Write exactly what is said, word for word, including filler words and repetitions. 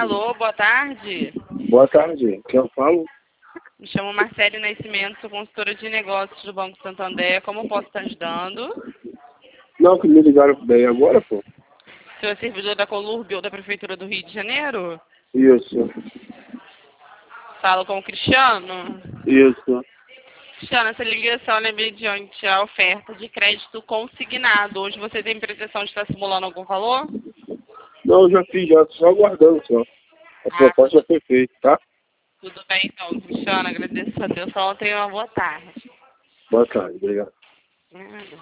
Alô, boa tarde. Boa tarde, quem eu falo? Me chamo Marcele Nascimento, sou consultora de negócios do Banco Santander. Como posso estar ajudando? Não, que me ligaram daí agora, pô. O senhor é servidor da Colurb ou da Prefeitura do Rio de Janeiro? Isso, Falo com o Cristiano. isso. Cristiano, essa ligação é mediante a oferta de crédito consignado. Hoje você tem pretensão de estar simulando algum valor? Não, eu já fiz, já, tô só aguardando só. A Ah, proposta já foi feita, tá? tudo bem então, Cristiano. Agradeço a Deus. Só tenha uma boa tarde. Boa tarde, obrigado. Nada.